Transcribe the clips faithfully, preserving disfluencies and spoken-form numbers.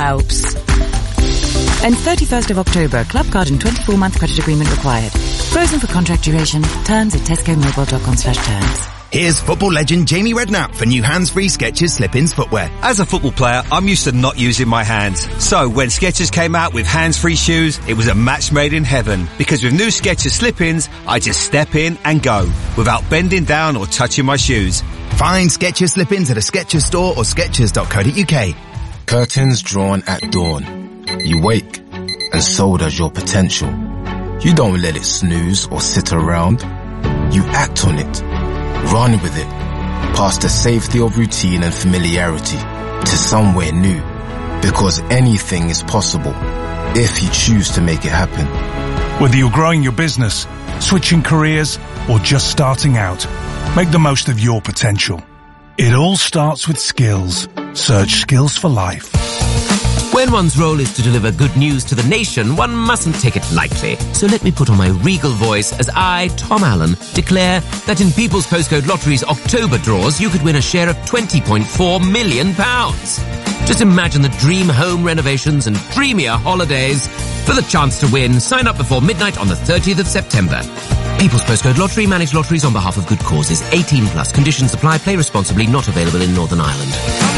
helps. And thirty-first of October, Club Card and twenty-four month credit agreement required. Frozen for contract duration. Terms at tescomobile.com slash terms. Here's football legend Jamie Redknapp for new hands-free Skechers slip-ins footwear. As a football player, I'm used to not using my hands. So when Skechers came out with hands-free shoes, it was a match made in heaven. Because with new Skechers slip-ins, I just step in and go, without bending down or touching my shoes. Find Skechers slip-ins at a Skechers store or skechers dot co dot uk. Curtains drawn at dawn. You wake, and so does your potential. You don't let it snooze or sit around. You act on it. Run with it. Past the safety of routine and familiarity to somewhere new. Because anything is possible if you choose to make it happen. Whether you're growing your business, switching careers, or just starting out, make the most of your potential. It all starts with skills. Search Skills for Life. When one's role is to deliver good news to the nation, one mustn't take it lightly. So let me put on my regal voice as I, Tom Allen, declare that in People's Postcode Lottery's October draws, you could win a share of twenty point four million pounds. Just imagine the dream home renovations and dreamier holidays. For the chance to win, sign up before midnight on the thirtieth of September. People's Postcode Lottery, manage lotteries on behalf of good causes. eighteen plus. Conditions apply. Play responsibly. Not available in Northern Ireland.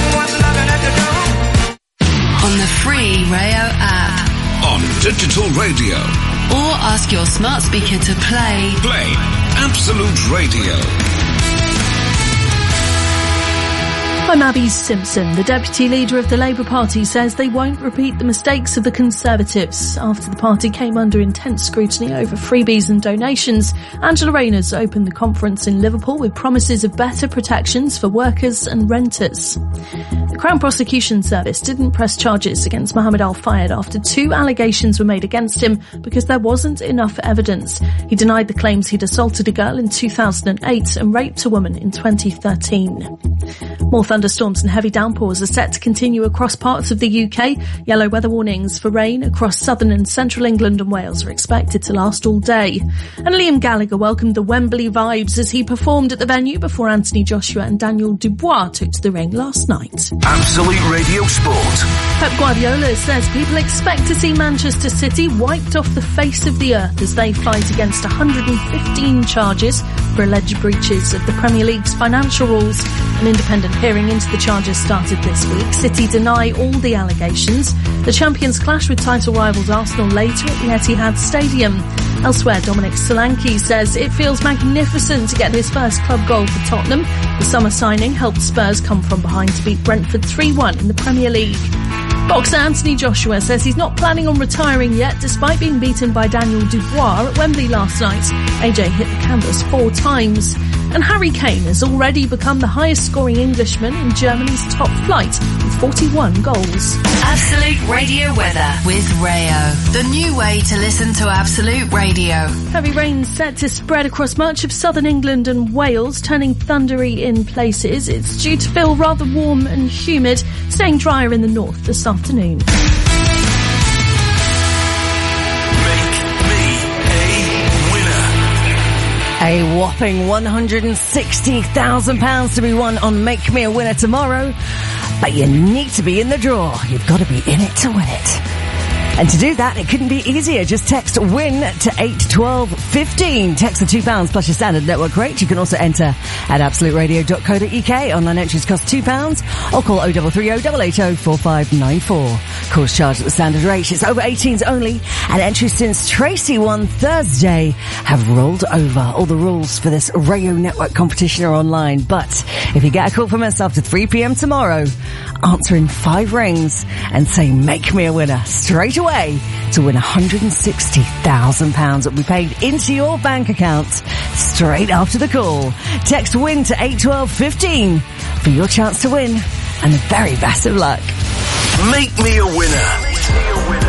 On the free Rayo app. On digital radio. Or ask your smart speaker to play. Play Absolute Radio. I'm Abby Simpson. The deputy leader of the Labour Party says they won't repeat the mistakes of the Conservatives. After the party came under intense scrutiny over freebies and donations, Angela Rayner opened the conference in Liverpool with promises of better protections for workers and renters. The Crown Prosecution Service didn't press charges against Mohammed Al-Fayed after two allegations were made against him because there wasn't enough evidence. He denied the claims he'd assaulted a girl in two thousand eight and raped a woman in twenty thirteen. More thunderstorms and heavy downpours are set to continue across parts of the U K. Yellow weather warnings for rain across southern and central England and Wales are expected to last all day. And Liam Gallagher welcomed the Wembley vibes as he performed at the venue before Anthony Joshua and Daniel Dubois took to the ring last night. Absolute Radio Sport. Pep Guardiola says people expect to see Manchester City wiped off the face of the earth as they fight against one hundred fifteen charges for alleged breaches of the Premier League's financial rules. An independent hearing into the charges started this week. City deny all the allegations. The champions clash with title rivals Arsenal later at the Etihad Stadium. Elsewhere, Dominic Solanke says it feels magnificent to get his first club goal for Tottenham. The summer signing helped Spurs come from behind to beat Brentford three one in the Premier League. Boxer Anthony Joshua says he's not planning on retiring yet, despite being beaten by Daniel Dubois at Wembley last night. A J hit the canvas four times. And Harry Kane has already become the highest scoring Englishman in Germany's top flight with forty-one goals. Absolute Radio weather with Rayo. The new way to listen to Absolute Radio. Heavy rain set to spread across much of southern England and Wales, turning thundery in places. It's due to feel rather warm and humid, staying drier in the north this afternoon. A whopping one hundred sixty thousand pounds to be won on Make Me a Winner tomorrow. But you need to be in the draw. You've got to be in it to win it. And to do that, it couldn't be easier. Just text WIN to eight twelve fifteen. Text the two pounds plus your standard network rate. You can also enter at absolute radio dot co dot uk. Online entries cost two pounds. Or call oh three three oh, eight eight oh, four five nine four. Course charged at the standard rate. It's over eighteens only. And entries since Tracy won Thursday have rolled over. All the rules for this Rayo Network competition are online. But if you get a call from us after three p.m. tomorrow, answer in five rings and say Make Me a Winner straight away. Way to win one hundred sixty thousand pounds that will be paid into your bank account straight after the call. Text WIN to eight twelve fifteen for your chance to win, and the very best of luck. Make me a winner. Make me a winner.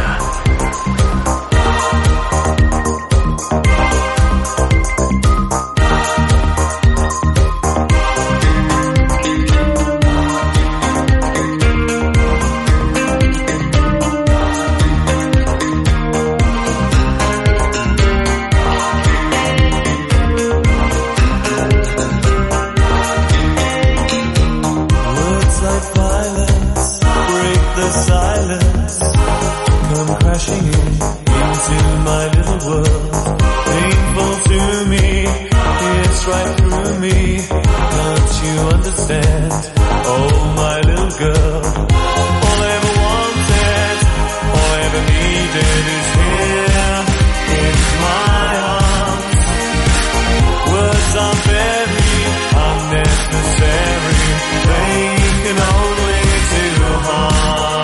Silence, break the silence. romance come crashing in into my little world. Painful to me, it's right through me. Can't you understand? Oh, my little girl. All I ever wanted, all I ever needed is here in my arms. Words are very unnecessary. They can only do harm.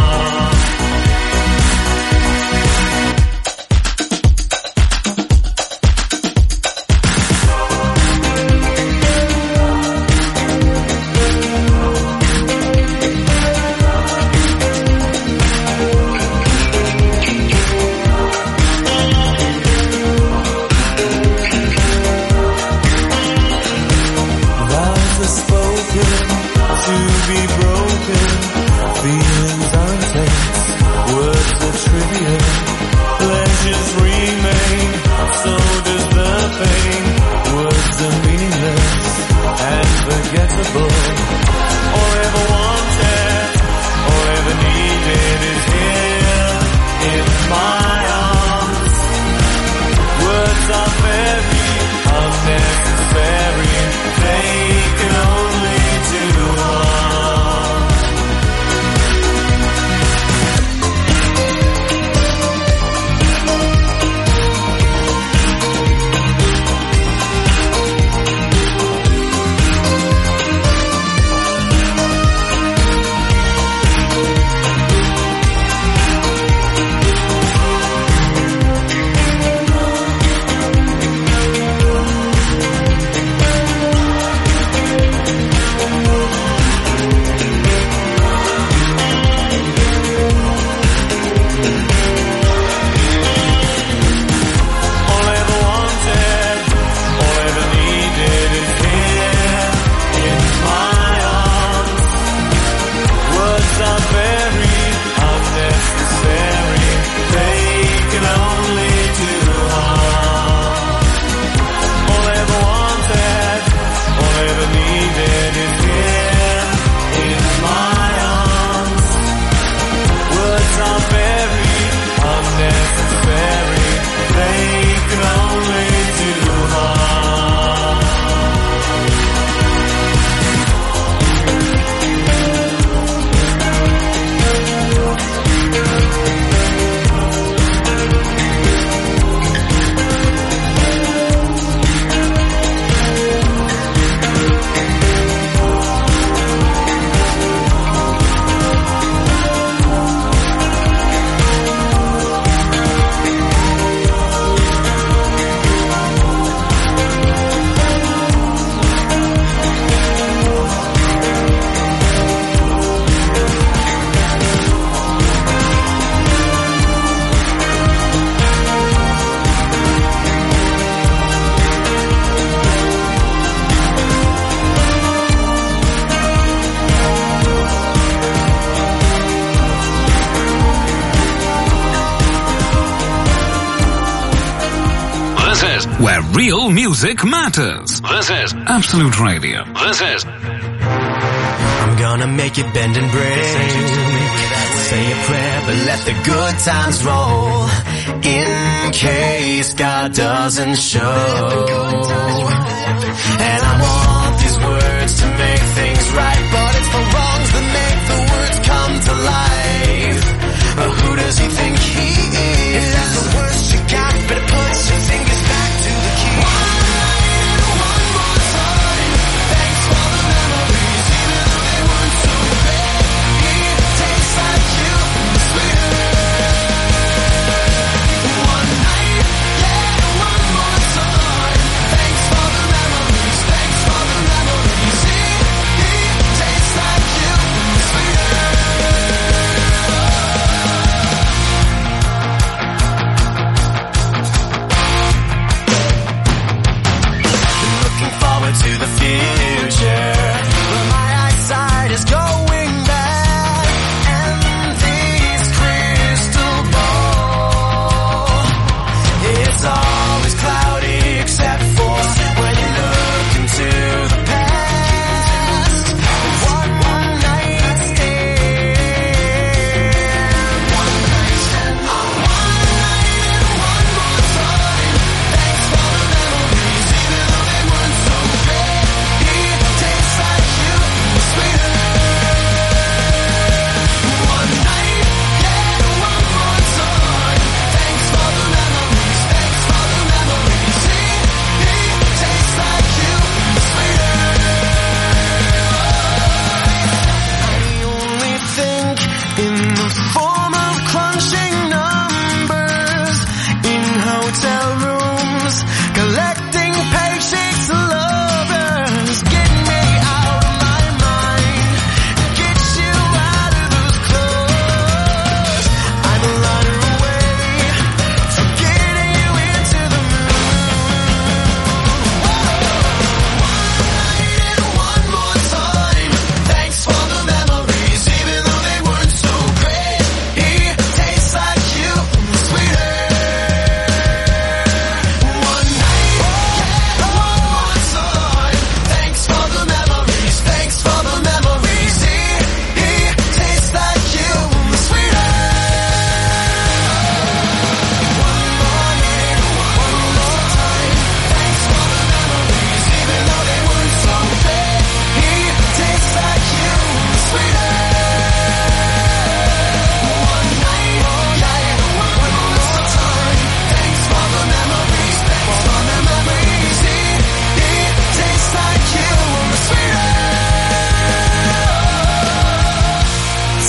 Where real music matters. This is Absolute Radio. This is... I'm gonna make you bend and break. Say a prayer, but let the good times roll. In case God doesn't show. And I want these words to make things right, but it's the wrongs that make the words come to life. But who does he think he is? If that's the worst you got, better put your fingers back to the key. One night, one more time. Thanks for the memories, even though they weren't so bad. It tastes like you, sweeter. One night, yeah, one more time. Thanks for the memories, thanks for the memories. It, it tastes like you, sweeter.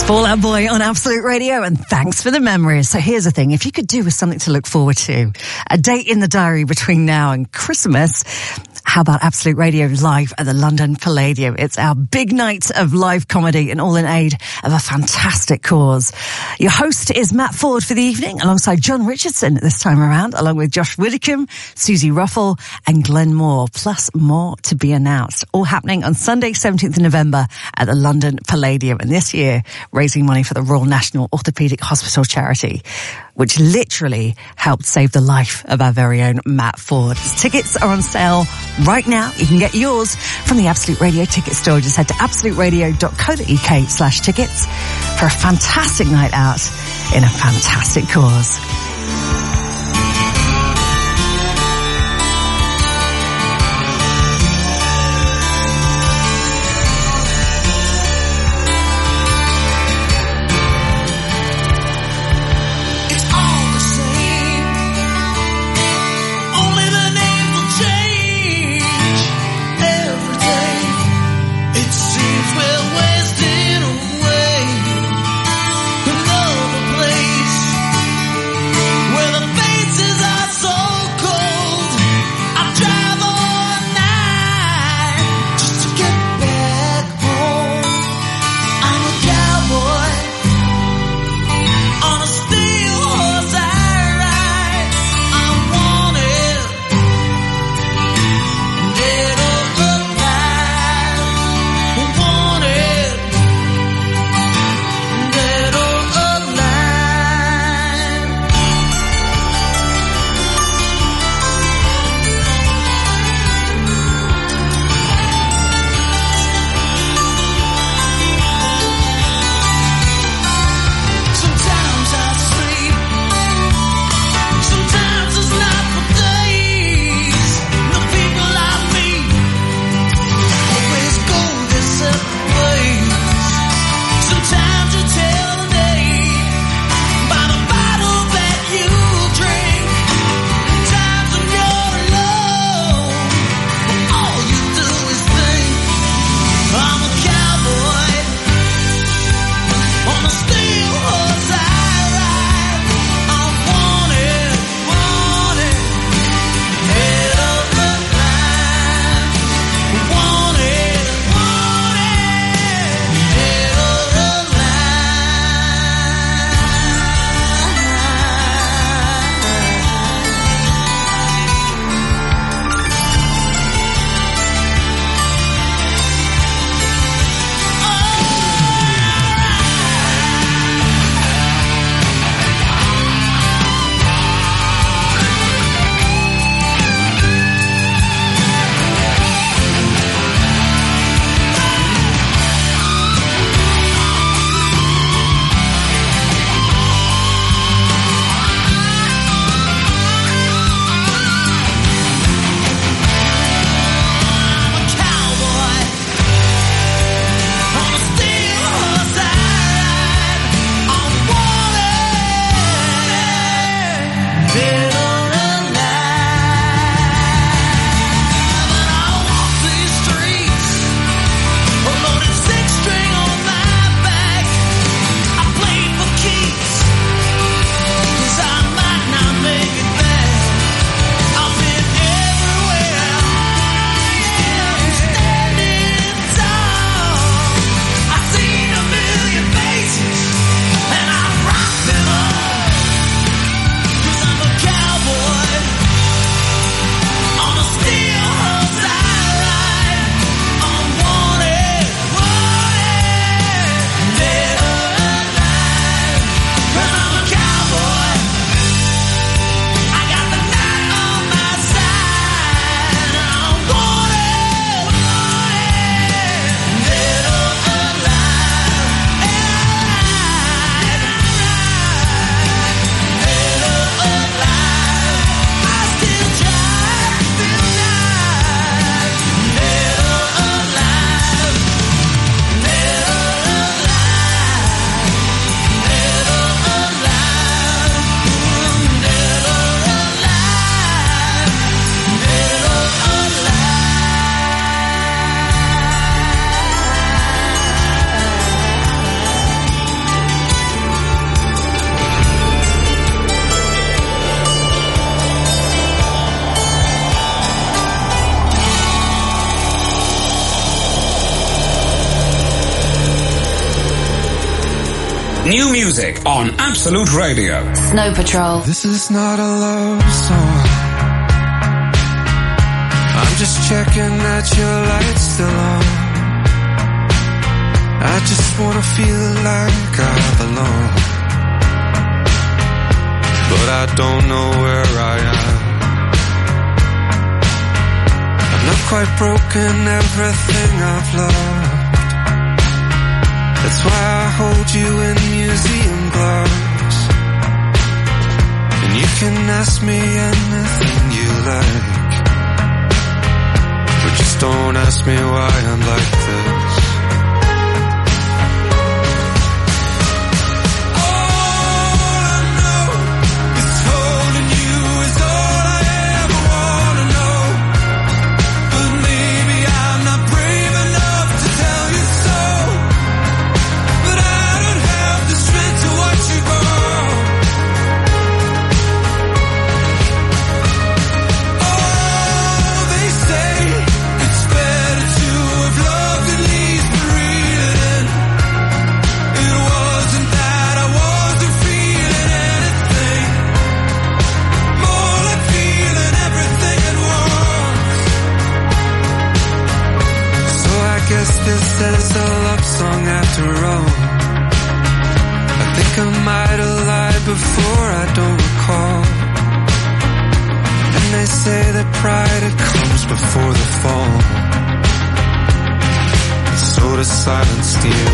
Fall Out Boy on Absolute Radio, and thanks for the memories. So here's the thing, if you could do with something to look forward to, a date in the diary between now and Christmas, how about Absolute Radio live at the London Palladium? It's our big night of live comedy and all in aid of a fantastic cause. Your host is Matt Ford for the evening, alongside John Richardson this time around, along with Josh Widdicombe, Susie Ruffle and Glenn Moore, plus more to be announced. All happening on Sunday, seventeenth of November at the London Palladium. And this year, raising money for the Royal National Orthopaedic Hospital charity, which literally helped save the life of our very own Matt Ford. Tickets are on sale right now. You can get yours from the Absolute Radio ticket store. Just head to absoluteradio.co.uk slash tickets for a fantastic night out in a fantastic cause. Another place New music on Absolute Radio. Snow Patrol. This is not a love song. I'm just checking that your light's still on. I just wanna feel like I belong, but I don't know where I am. I'm not quite broken, everything I've loved. That's why I hold you in museum gloves. And you can ask me anything you like, but just don't ask me why I'm like this. This is a love song after all. I think I might have lied before, I don't recall. And they say that pride, it comes before the fall. And so does silence, dear.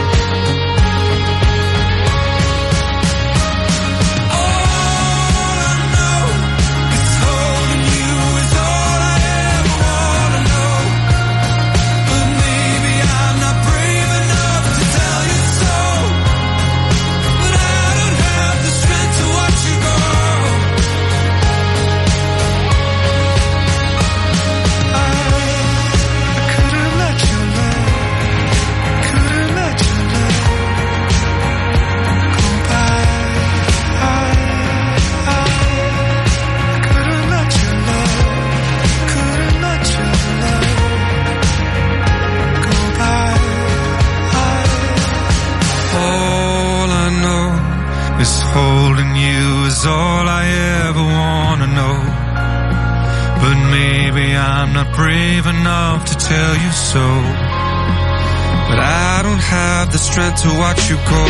Holding you is all I ever wanna know. But maybe I'm not brave enough to tell you so. But I don't have the strength to watch you go.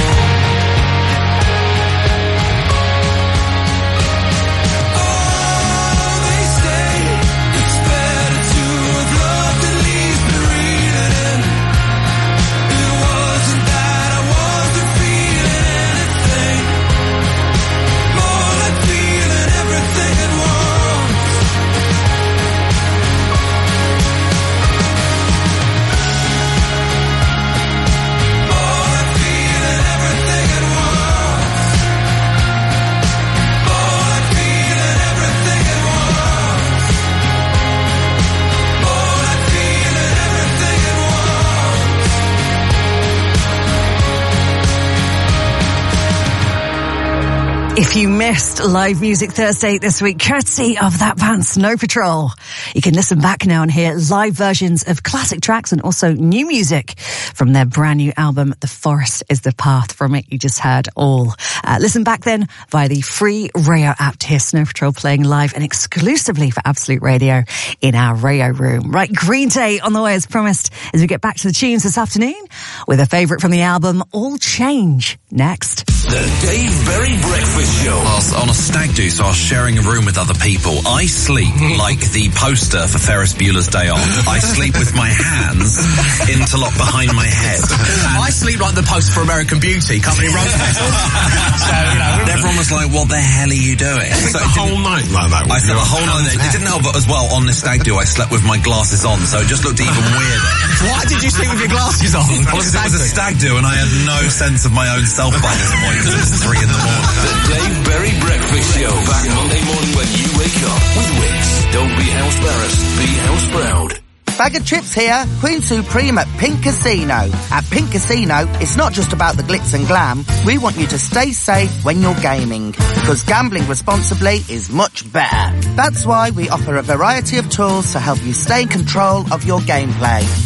If you missed Live Music Thursday this week, courtesy of that band Snow Patrol, you can listen back now and hear live versions of classic tracks and also new music from their brand new album, The Forest is the Path. From it, you just heard all. Uh, listen back then via the free Rayo app to hear Snow Patrol playing live and exclusively for Absolute Radio in our Rayo room. Right, Green Day on the way as promised as we get back to the tunes this afternoon with a favourite from the album, All Change, next. The Dave Berry Breakfast Show. Whilst on a stag do, so I was sharing a room with other people. I sleep like the poster for Ferris Bueller's Day Off. I sleep with my hands interlocked behind my head. I sleep like the poster for American Beauty, company rose petals. So, you know. Everyone was like, what the hell are you doing? So the whole night like that. I spent the whole night. It didn't help, but as well, on this stag do, I slept with my glasses on, so it just looked even weirder. Why did you sleep with your glasses on? Because it was a stag do and I had no sense of my own self by this point because it was three in the morning. The Dave Berry Breakfast Show. Back Monday morning when you wake up with Wix. Don't be house embarrassed, be house proud. Bag of chips here, Queen Supreme at Pink Casino. At Pink Casino, it's not just about the glitz and glam. We want you to stay safe when you're gaming, because gambling responsibly is much better. That's why we offer a variety of tools to help you stay in control of your gameplay.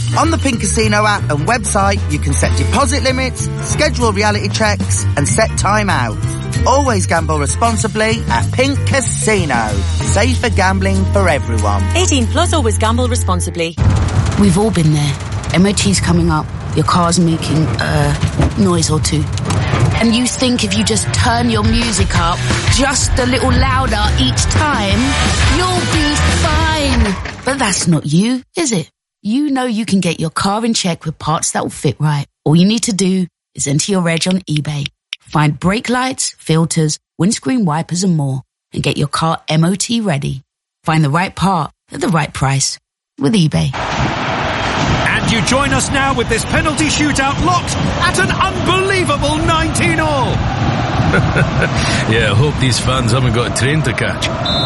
On the Pink Casino app and website, you can set deposit limits, schedule reality checks, and set time out. Always gamble responsibly at Pink Casino. Safer gambling for everyone. eighteen plus, always gamble responsibly. We've all been there. M O T's coming up. Your car's making a noise or two. And you think if you just turn your music up just a little louder each time, you'll be fine. But that's not you, is it? You know you can get your car in check with parts that will fit right. All you need to do is enter your reg on eBay. Find brake lights, filters, windscreen wipers and more. And get your car M O T ready. Find the right part at the right price with eBay. And you join us now with this penalty shootout locked at an unbelievable nineteen all. Yeah, I hope these fans haven't got a train to catch.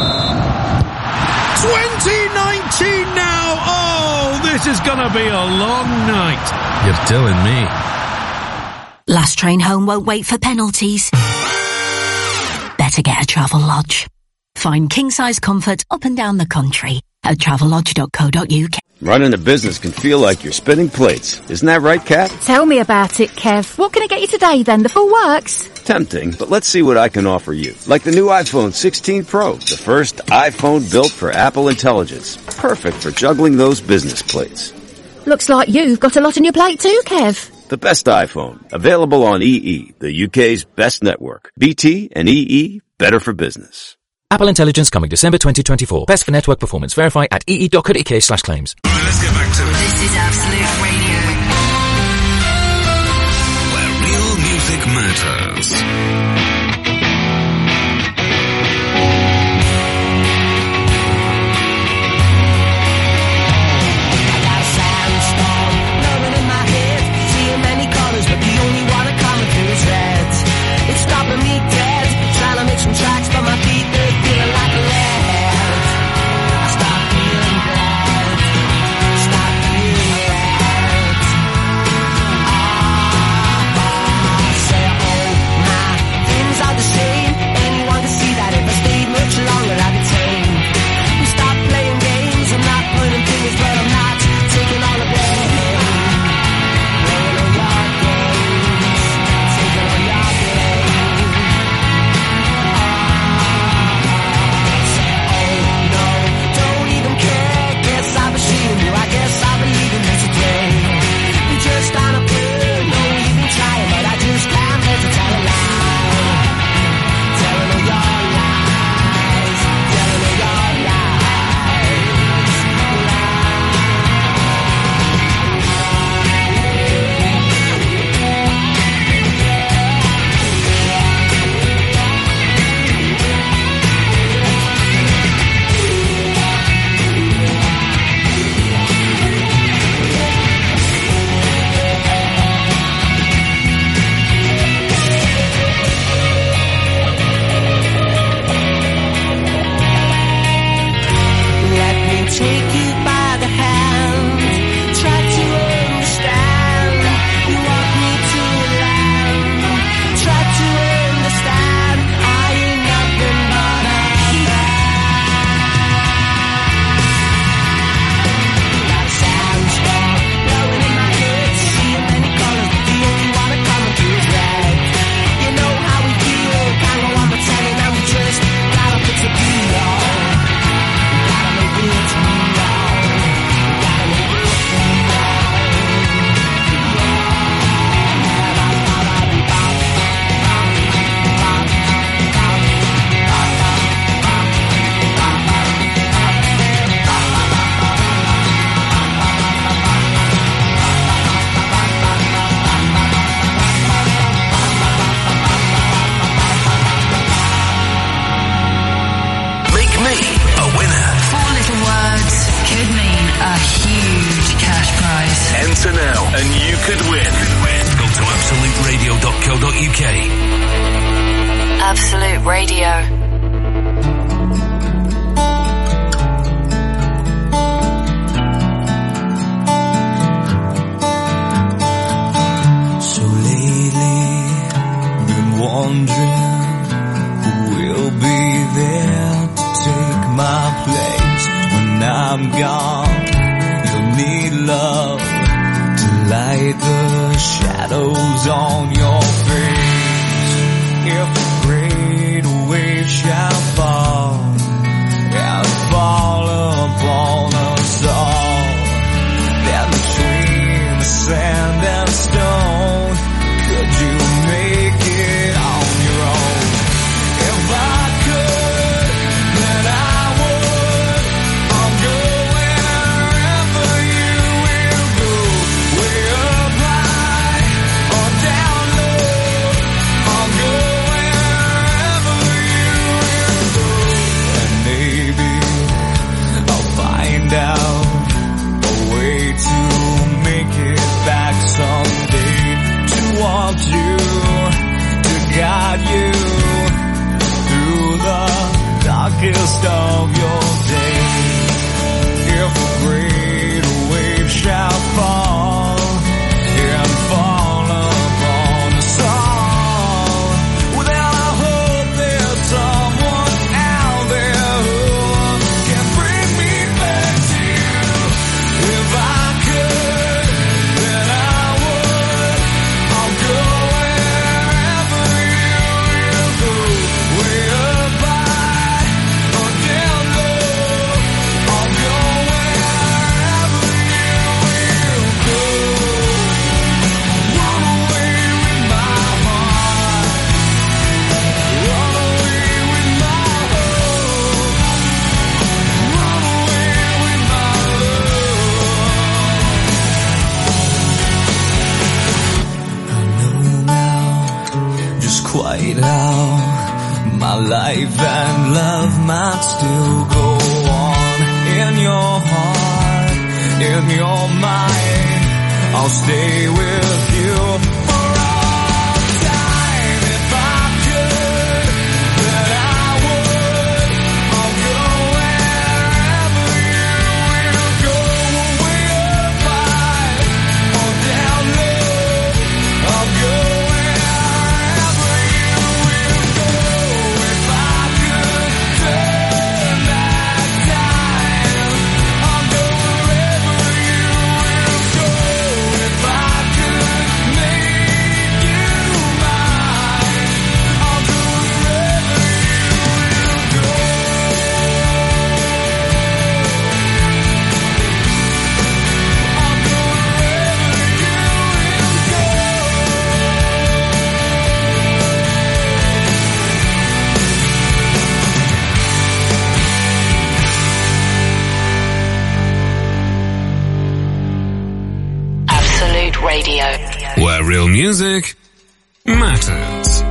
twenty nineteen now! Oh, this is gonna be a long night. You're telling me. Last train home won't wait for penalties. Better get a Travel Lodge. Find king-size comfort up and down the country at travel lodge dot co dot uk. Running a business can feel like you're spinning plates. Isn't that right, Kat? Tell me about it, Kev. What can I get you today, then? The full works? Tempting, but let's see what I can offer you. Like the new iPhone sixteen Pro, the first iPhone built for Apple Intelligence. Perfect for juggling those business plates. Looks like you've got a lot on your plate too, Kev. The best iPhone, available on E E, the U K's best network. B T and E E, better for business. Apple Intelligence coming December twenty twenty-four. Best for network performance. Verify at e e dot co dot uk slash claims. Right, let's get back to it. This is Absolute Radio. Where real music matters. Some tracks, but my feet, they're feeling like lead. I stop feeling bad. Stop feeling bad. Ah, say, oh, my things are the same. Anyone can see that if I stayed much longer, I'd be tame. We stop playing games. I'm not pointing fingers, but I'm not taking all the blame. Playing on your games. Taking on your games. Enter now and you could win. Go to absolute radio dot co dot uk. Absolute Radio. So lately, been wondering who will be there to take my place when I'm gone. You'll need love shadows on your face. If a great wave shall fall and fall upon us all, then between the sand and stone, could you make it on your own? If I could, then I would. I'll go wherever you will go, way up high or down low. I'll go wherever you will go, and maybe I'll find out a way to make it back someday, to want you, to guide you through the darkest of your days. If a great wave shall fall and fall upon us all, well then I hope there's someone out there who can bring me back to you. If I could, then I would. I'll go wherever you will go, way up high or down low. I'll go wherever you will go. Run away with my heart, run away with my hope, run away with my just quite how my life and love might still go on. In your heart, in your mind, I'll stay with you for all time. If I could, then I would. I'll go wherever you will go, way up high or down low. I'll go wherever you will go. If I could turn back time, I'll go wherever you will go. If I could make you mine, I'll go wherever you will go. I'll go wherever you Absolute Radio. Where real music matters.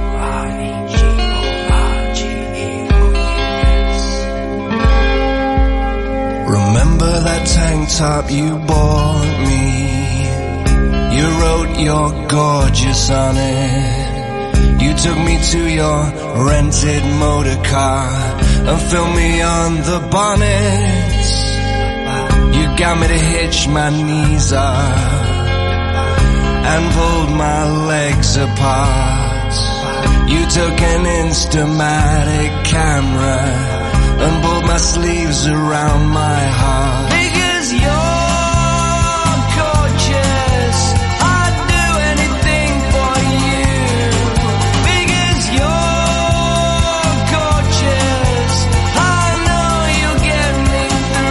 Remember that tank top you bought me? You wrote you're gorgeous on it. You took me to your rented motor car and filmed me on the bonnet. You got me to hitch my knees up and pulled my legs apart. You took an Instamatic camera and pulled my sleeves around my heart. Because you're gorgeous, I'd do anything for you. Because you're gorgeous, I know you'll get me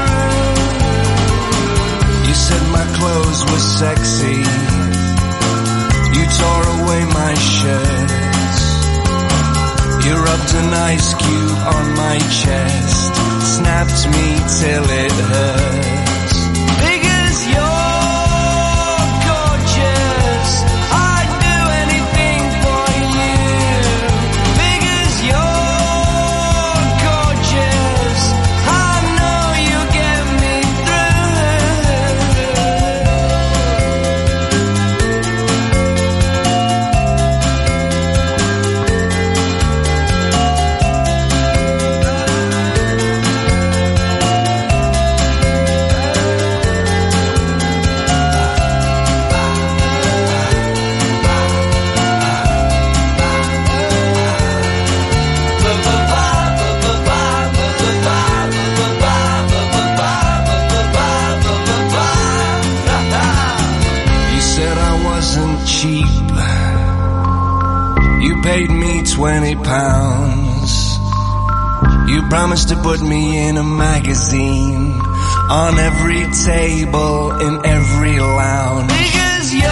through. You said my clothes were sexy. You tore away my shirts. You rubbed an ice cube on my chest, snapped me till it hurts. Because you're gorgeous, I'd do anything for you. Because you're gorgeous, I know you'll get me through. twenty pounds. You promised to put me in a magazine on every table in every lounge. Because you're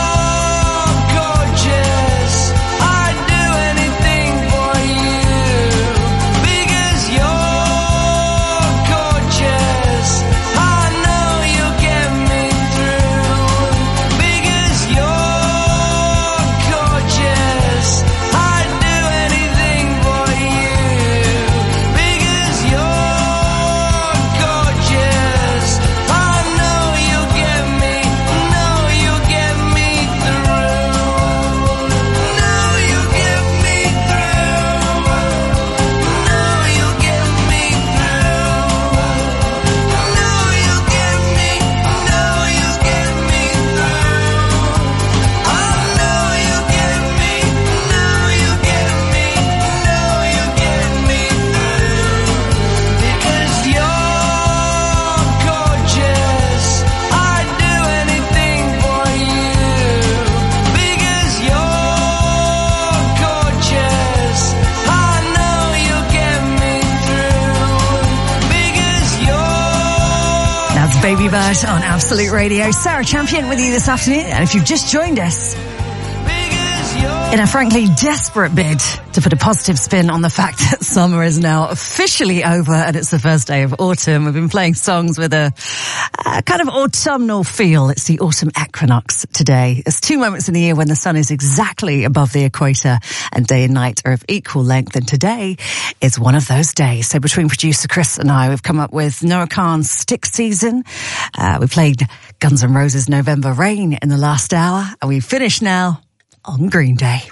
gorgeous, I'd do anything for you. Because you're gorgeous, I know you'll get me through. Because you're gorgeous, I'd do anything for you. Because you're gorgeous, I know you'll get me, know you'll get me through. Know you'll get me through. Know you'll get me through. Know you'll get me, know you'll get me through. I know you'll get me, know you'll get me, know you'll get me through. Because you're gorgeous, I'd do anything for you. Because you're gorgeous, I know you'll get me through. Because you're That's Baby Bird on Absolute Radio. Sarah Champion with you this afternoon. And if you've just joined us, in a frankly desperate bid to put a positive spin on the fact that summer is now officially over and it's the first day of autumn, we've been playing songs with a, a kind of autumnal feel. It's the autumn equinox today. There's two moments in the year when the sun is exactly above the equator and day and night are of equal length, and today is one of those days. So between producer Chris and I, we've come up with Noah Khan's Stick Season. Uh, we played Guns N' Roses' November Rain in the last hour, and we finish now on Green Day.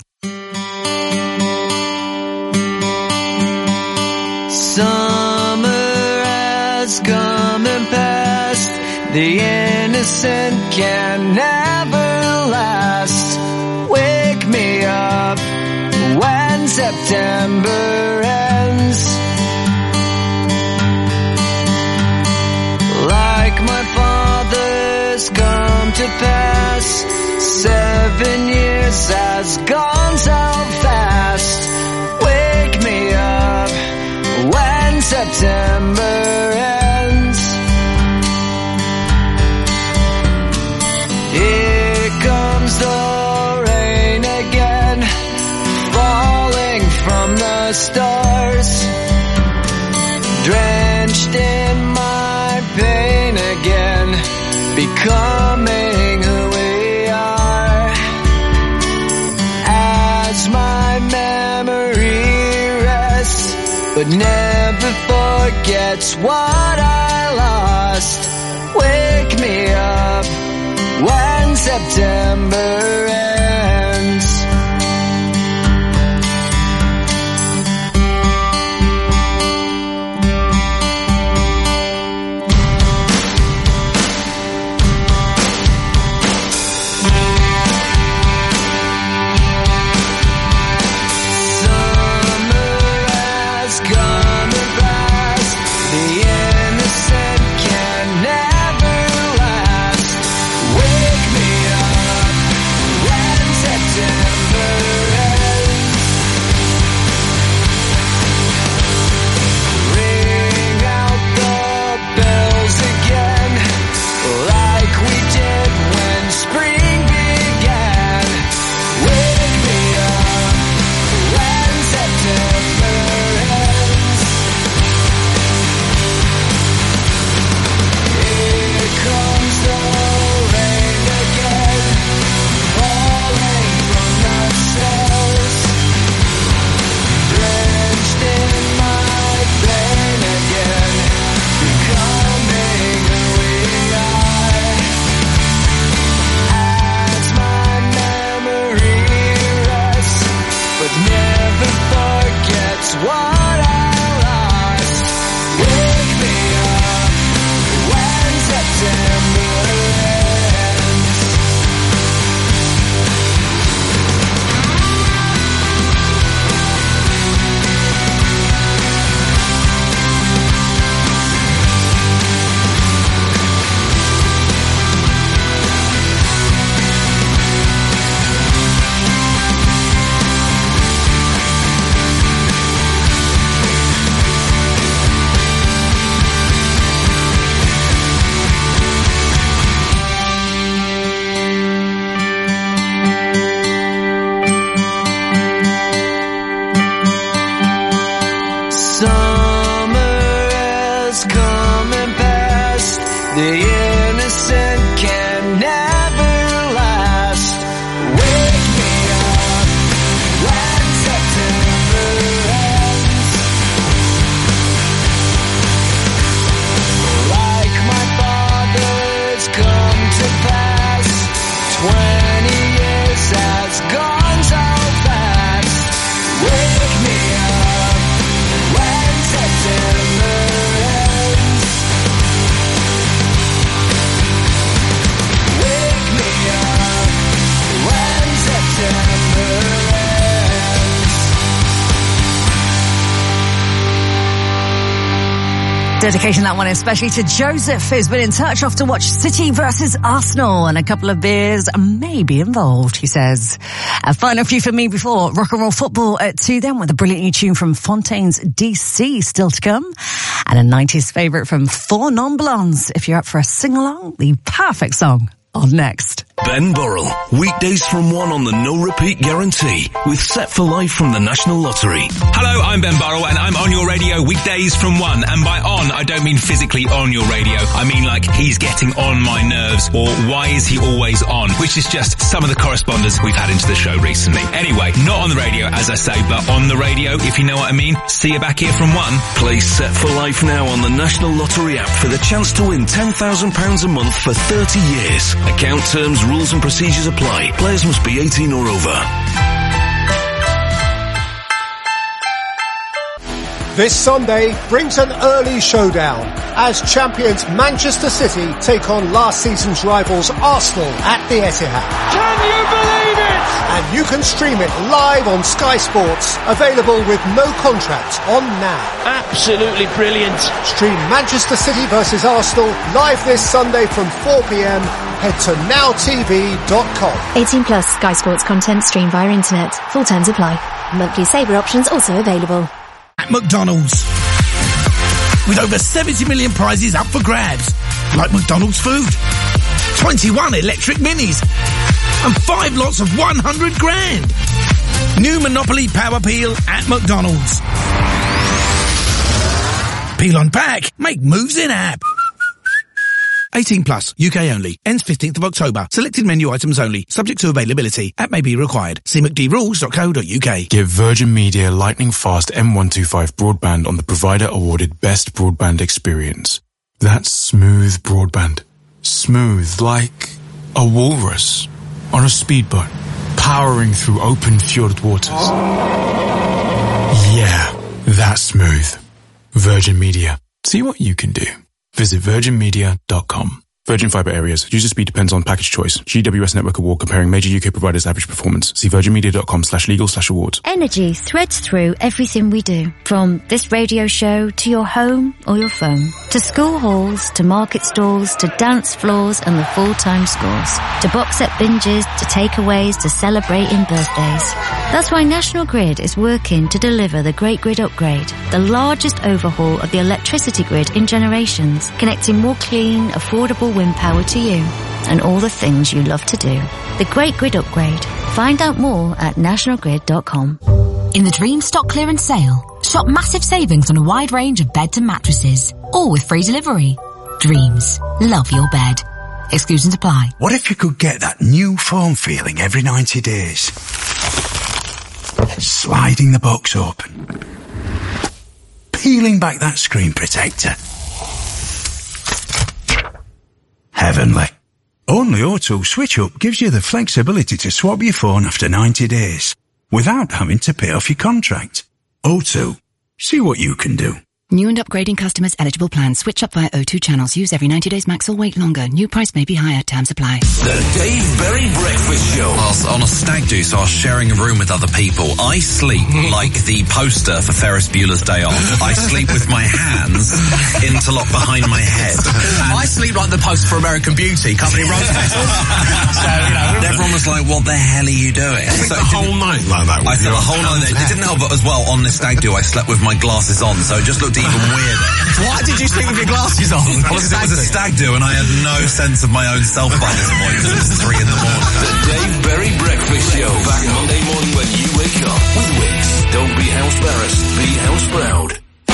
Summer has come and passed. The innocent can never last. Wake me up when September ends. Like my father's come to pass. Seven years has gone so fast. Wake me up when September ends. Here comes the rain again, falling from the stars, drenched in my pain again, becoming who we are. As my memory rests, but never forgets what I lost. Wake me up when September ends. Dedication that one especially to Joseph, who's been in touch off to watch City versus Arsenal, and a couple of beers may be involved, he says. A final few for me before rock and roll football at two then, with a brilliant new tune from Fontaine's D C still to come, and a nineties favourite from Four Non-Blondes. If you're up for a sing-along, the perfect song on next. Ben Burrell, weekdays from one on the no repeat guarantee with Set for Life from the National Lottery. Hello, I'm Ben Burrell and I'm on your radio weekdays from one. And by on, I don't mean physically on your radio. I mean like he's getting on my nerves, or why is he always on? Which is just some of the correspondence we've had into the show recently. Anyway, not on the radio as I say, but on the radio, if you know what I mean. See you back here from one. Play Set for Life now on the National Lottery app for the chance to win ten thousand pounds a month for thirty years. Account terms, rules and procedures apply. Players must be eighteen or over. This Sunday brings an early showdown as champions Manchester City take on last season's rivals Arsenal at the Etihad. Can you believe it? And you can stream it live on Sky Sports, available with no contract on Now. Absolutely brilliant. Stream Manchester City versus Arsenal live this Sunday from four p.m. Head to now t v dot com. eighteen plus Sky Sports content streamed via internet. Full terms apply. Monthly saver options also available. At McDonald's, with over seventy million prizes up for grabs, like McDonald's food, twenty-one electric minis, and five lots of one hundred grand. New Monopoly Power Peel at McDonald's. Peel on pack, make moves in app. eighteen plus, U K only. Ends fifteenth of October. Selected menu items only. Subject to availability. App may be required. See m c d rules dot co dot u k. Get Virgin Media lightning fast M one twenty-five broadband on the provider awarded best broadband experience. That's smooth broadband. Smooth like a walrus on a speedboat, powering through open fjord waters. Yeah, that's smooth. Virgin Media. See what you can do. Visit virgin media dot com. Virgin Fibre areas. User speed depends on package choice. G W S Network Award comparing major U K providers' average performance. See virgin media dot com slash legal slash awards. Energy threads through everything we do. From this radio show to your home or your phone. To school halls, to market stalls, to dance floors and the full-time scores. To box set binges, to takeaways, to celebrating birthdays. That's why National Grid is working to deliver the Great Grid Upgrade. The largest overhaul of the electricity grid in generations. Connecting more clean, affordable wind power to you and all the things you love to do. The Great Grid Upgrade. Find out more at national grid dot com. In the Dream Stock Clearance Sale, shop massive savings on a wide range of beds and mattresses, all with free delivery. Dreams. Love your bed. Exclusions apply. What if you could get that new foam feeling every ninety days? Sliding the box open. Peeling back that screen protector. Heavenly. Only O two Switch Up gives you the flexibility to swap your phone after ninety days without having to pay off your contract. O two. See what you can do. New and upgrading customers eligible plans. Switch up via O two channels. Use every ninety days max or wait longer. New price may be higher. Terms apply. The Dave Berry Breakfast Show. Whilst on a stag do, so I was sharing a room with other people. I sleep like the poster for Ferris Bueller's Day Off. I sleep with my hands interlocked behind my head. I sleep like the poster for American Beauty, company rose petals. So, you know. Everyone was like, what the hell are you doing? I slept the whole night like that. I slept the whole night. It didn't help but as well, on this stag do, I slept with my glasses on, so it just looked even weirder. Why did you sleep with your glasses on? Because it was a stag do and I had no sense of my own self by this point because it was three in the morning. The Dave Berry Breakfast Show. Back Monday morning when you wake up with Wix. Don't be house embarrassed. Be house proud.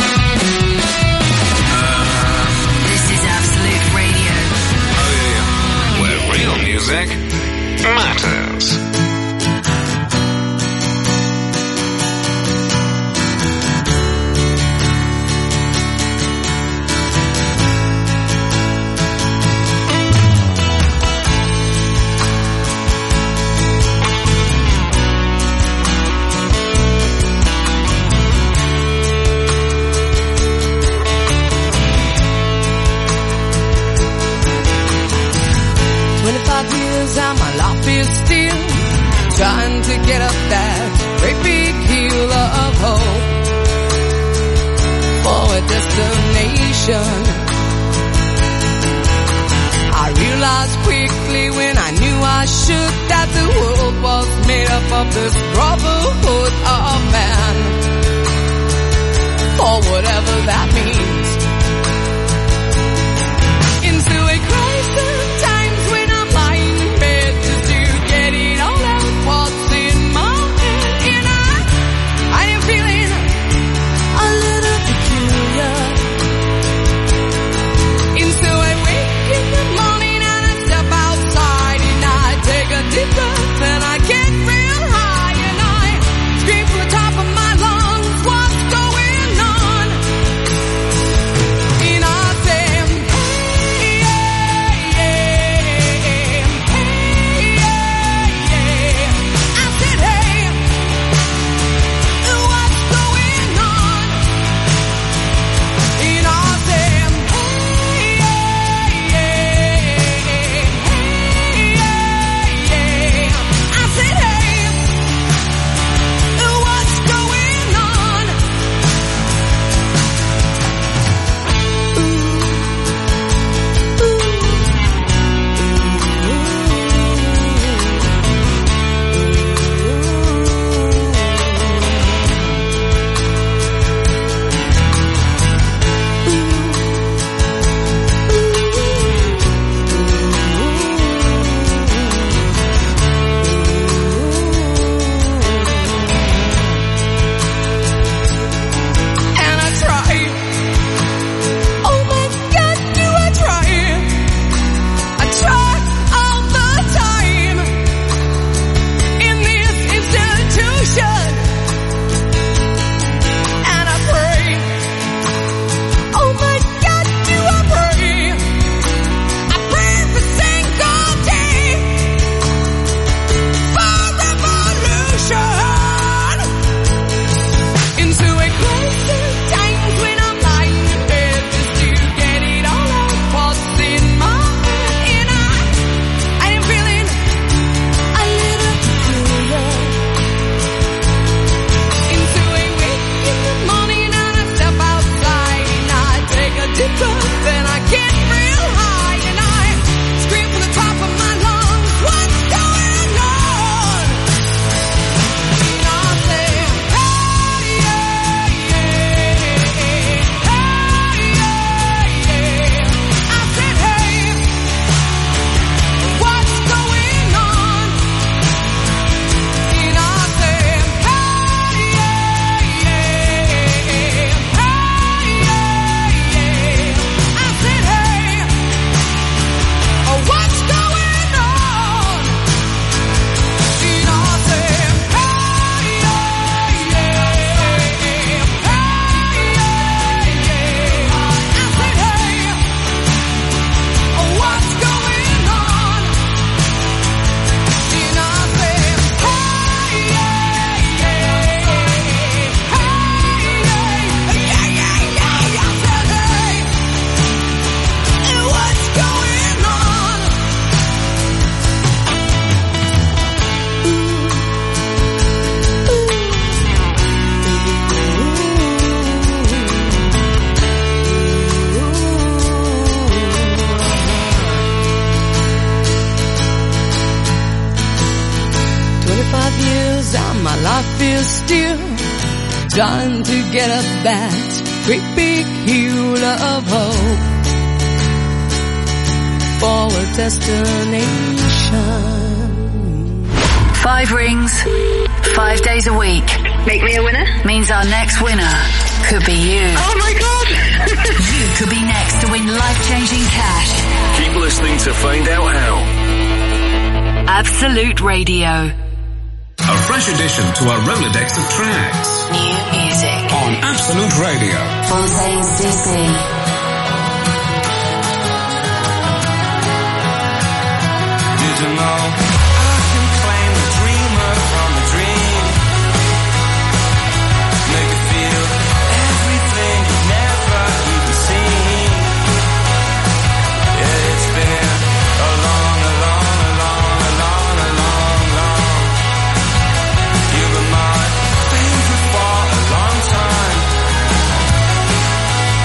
This is Absolute Radio. Oh yeah. Where real music matters. twenty-five years and my life is still destination. I realized quickly when I knew I should that the world was made up of this brotherhood of man, or whatever that means. Into a crisis, times when I'm lying in bed just to get it all out what's in my head. And I, I am feeling a little peculiar. Into a wake in the morning and I step outside and I take a deep breath and I get real high and I scream from the top of my lungs, what's going on? And I say, hey, yeah, yeah, hey, yeah, yeah. I said, hey, what's going on? And I say, hey, yeah, yeah, hey, yeah, yeah. I said, hey, what's going on? And I try. Oh my God, do I try? I try all the time in this institution. And I pray. Oh my God, do I pray? I pray every single day for revolution. Into a crisis, times when I'm lying in bed just to get it all out what's in my head. And I, I am feeling a little peculiar. Into a wake in the morning and I step outside and I take a deep breath and I get real high and I scream from the top of my lungs, what's going on? And I say, hey, yeah, yeah, hey, yeah, yeah. I said, hey, what's going on? And I say, hey, yeah, yeah, hey, yeah, yeah. I said, hey, what's going on? And I say, hey, yeah, yeah, hey, yeah, yeah. I said, hey, what's going on? And I say, hey, yeah, yeah, hey, yeah, yeah, yeah, yeah. I said, hey, what's going on? Twenty-five years and my life is still trying to get up that great big hill of hope for a destination. Five rings, five days a week. Make me a winner? Means our next winner could be you. Oh my God! You could be next to win life-changing cash. Keep listening to find out how. Absolute Radio. A fresh addition to our Rolodex of tracks. New music. On Absolute Radio. Fontaine's D C. Did you know I can claim the dreamer from the dream? Make it feel everything you've never even seen. Yeah, it's been a long, a long, a long, a long, a long, long. You've been my favorite for a long time.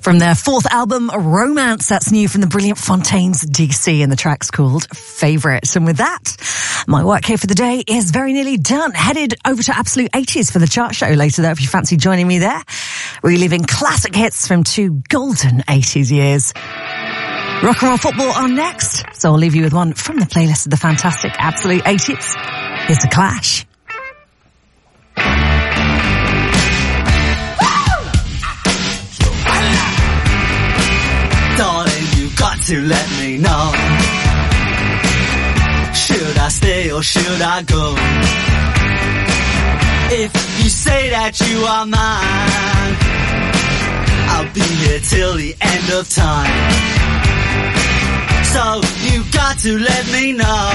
From their fourth album, Romance, that's new from the brilliant Fontaines D C, and the track's called Favourite. And with that, my work here for the day is very nearly done. Headed over to Absolute eighties for the chart show later, though, if you fancy joining me there. Reliving classic hits from two golden eighties years. Rock and roll football on next, so I'll leave you with one from the playlist of the fantastic Absolute eighties. Here's The Clash. Darling, you got to let me know. Should I stay or should I go? If you say that you are mine, I'll be here till the end of time. So you got to let me know.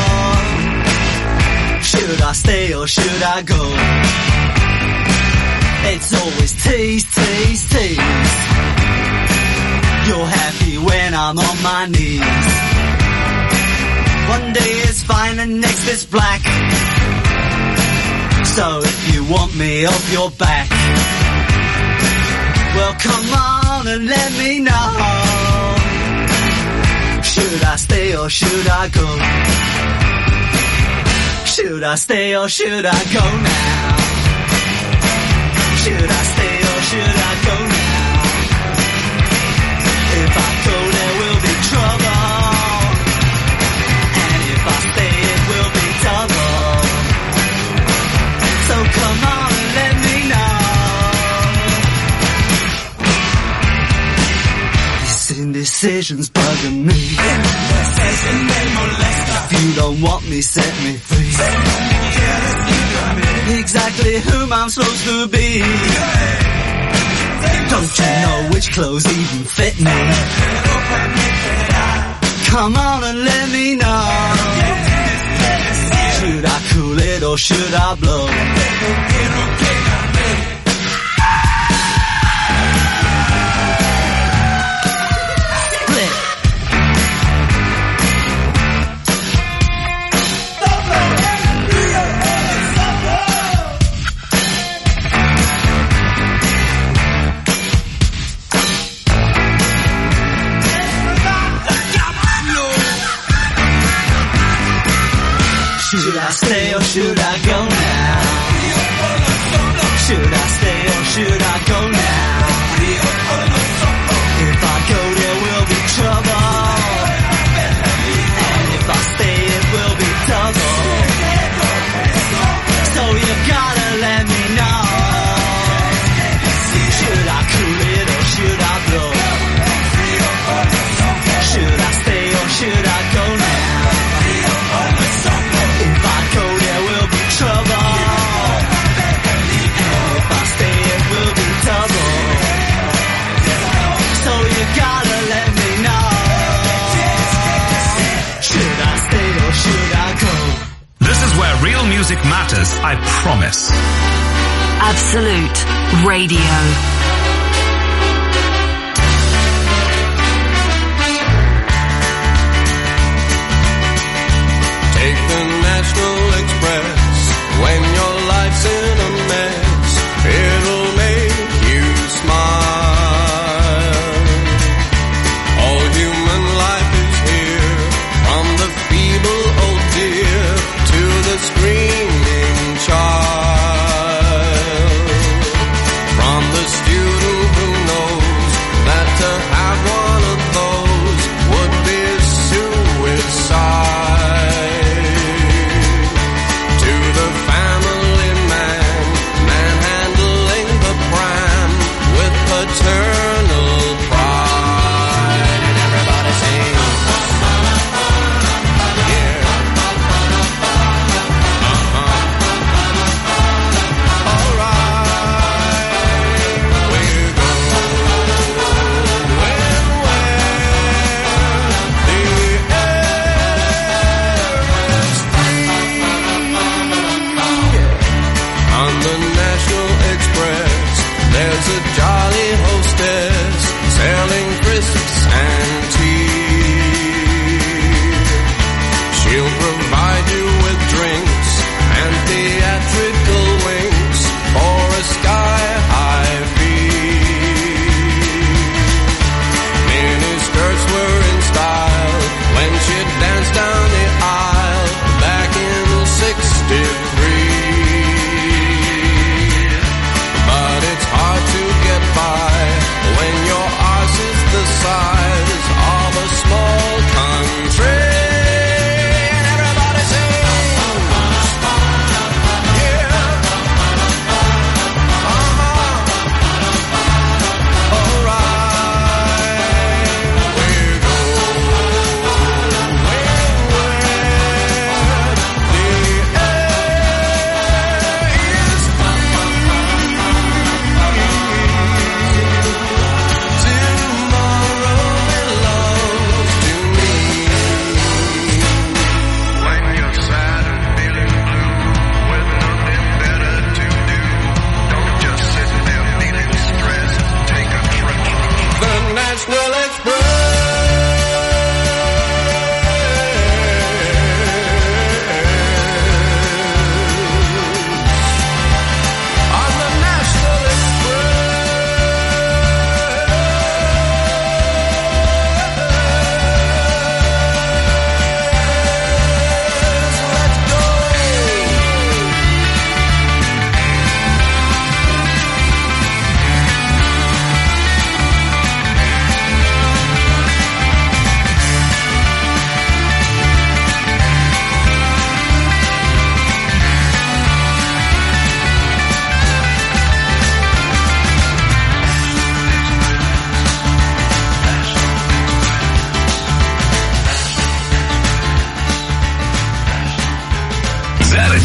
Should I stay or should I go? It's always tease, tease, tease. You're happy when I'm on my knees. One day is fine and next is black. So if you want me off your back, well come on and let me know. Should I stay or should I go? Should I stay or should I go now? Should I stay or should I go now? If I go there will be trouble, and if I stay it will be double. So come on and let me know. These indecisions bugging me. If you don't want me, set me free. Exactly whom I'm supposed to be. Don't you know which clothes even fit me? Come on and let me know. Should I cool it or should I blow? Should I stay or should I go now? Should I stay or should I go now? If I go there will be trouble, and if I stay it will be double. So you gotta let me know. Should I cool it or should I blow? Should I stay or should I go now? Where real music matters, I promise. Absolute Radio. Take the National Express when your life's in a mess. It'll make you smile. All human life is here, from the feeble old dear to the screaming child. From the student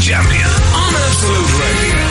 Champion on Absolute Radio.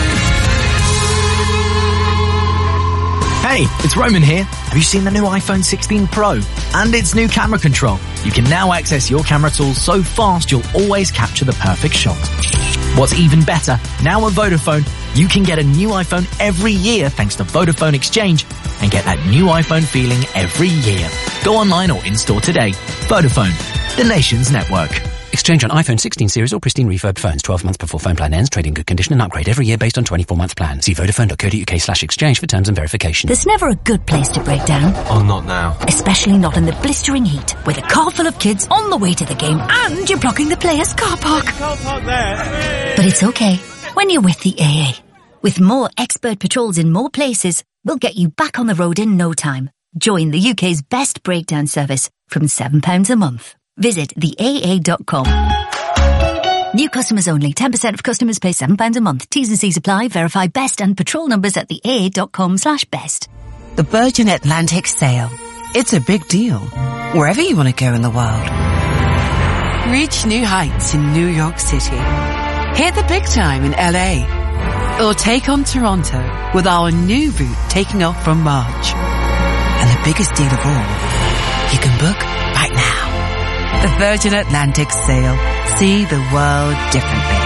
Hey, it's Roman here. Have you seen the new iPhone sixteen Pro? And its new camera control. You can now access your camera tools so fast you'll always capture the perfect shot. What's even better, now at Vodafone, you can get a new iPhone every year thanks to Vodafone Exchange and get that new iPhone feeling every year. Go online or in-store today. Vodafone, the nation's network. Exchange on iPhone sixteen series or pristine refurbed phones twelve months before phone plan ends. Trade in good condition and upgrade every year based on twenty-four month plan. See vodafone.co.uk slash exchange for terms and verification. There's never a good place to break down. Oh, not now. Especially not in the blistering heat, with a car full of kids on the way to the game and you're blocking the players' car park. But it's okay when you're with the A A. With more expert patrols in more places, we'll get you back on the road in no time. Join the U K's best breakdown service from seven pounds a month. Visit the A A dot com. New customers only. ten percent of customers pay seven pounds a month. T's and C's apply. Verify best and patrol numbers at the A A dot com slash best. The Virgin Atlantic Sale. It's a big deal. Wherever you want to go in the world. Reach new heights in New York City. Hit the big time in L A. Or take on Toronto with our new route taking off from March. And the biggest deal of all, you can book right now. The Virgin Atlantic Sale. See the world differently.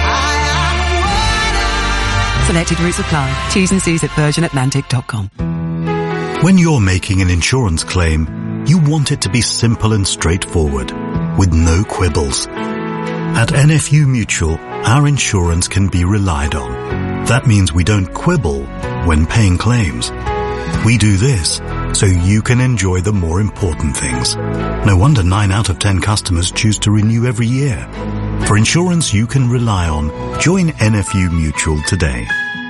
Selected routes apply. T's and C's at virgin atlantic dot com. When you're making an insurance claim, you want it to be simple and straightforward, with no quibbles. At N F U Mutual, our insurance can be relied on. That means we don't quibble when paying claims. We do this so you can enjoy the more important things. No wonder nine out of ten customers choose to renew every year. For insurance you can rely on, join N F U Mutual today.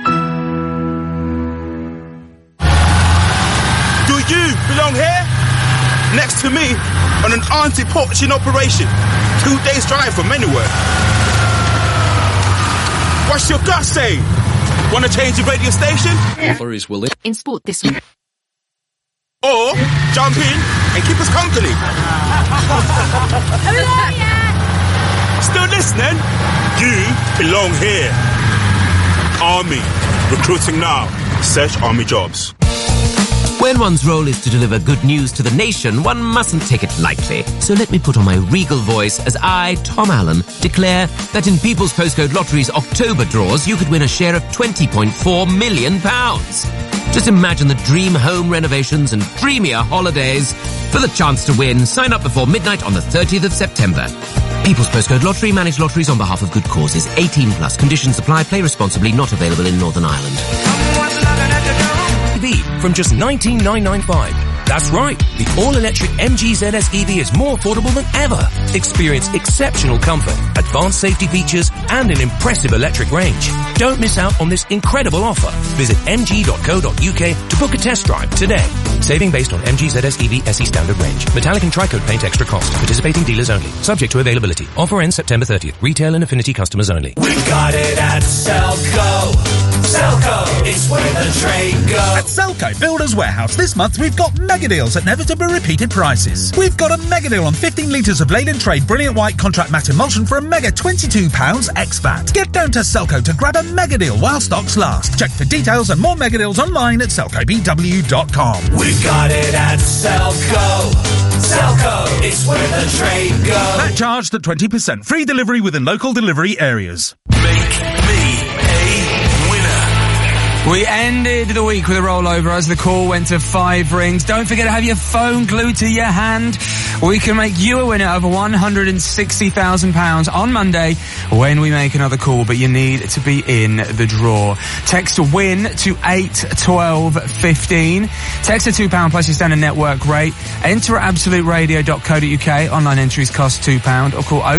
Do you belong here? Next to me on an anti-poaching operation. Two days drive from anywhere. What's your gut say? Want to change your radio station? Lotteries will it in sport this week. Or jump in and keep us company. Still listening? You belong here. Army. Recruiting now. Search Army jobs. When one's role is to deliver good news to the nation, one mustn't take it lightly. So let me put on my regal voice as I, Tom Allen, declare that in People's Postcode Lottery's October draws, you could win a share of twenty point four million pounds. Just imagine the dream home renovations and dreamier holidays. For the chance to win, sign up before midnight on the thirtieth of September. People's Postcode Lottery, manage lotteries on behalf of good causes. eighteen plus. Conditions apply. Play responsibly. Not available in Northern Ireland. From just nineteen thousand nine hundred ninety-five. That's right, the all-electric M G Z S E V is more affordable than ever. Experience exceptional comfort, advanced safety features, and an impressive electric range. Don't miss out on this incredible offer. Visit m g dot co dot u k to book a test drive today. Saving based on M G Z S E V S E standard range. Metallic and tri-coat paint extra cost. Participating dealers only. Subject to availability. Offer ends September thirtieth. Retail and affinity customers only. We've got it at Selco. Selco, it's where the trade goes. At Selco Builders Warehouse this month we've got mega deals at never to be repeated prices. We've got a mega deal on fifteen litres of Leyland Trade Brilliant White Contract Matte Emulsion for a mega twenty-two pounds ex-V A T. Get down to Selco to grab a mega deal while stocks last. Check for details and more mega deals online at selco b w dot com. We've got it at Selco. Selco, it's where the trade goes. That charged at twenty percent. Free delivery within local delivery areas. We ended the week with a rollover as the call went to five rings. Don't forget to have your phone glued to your hand. We can make you a winner of one hundred sixty thousand pounds on Monday when we make another call, but you need to be in the draw. Text to win to eight twelve fifteen. Text to two pounds plus your standard network rate. Enter at absolute radio dot co dot u k. Online entries cost two pounds or call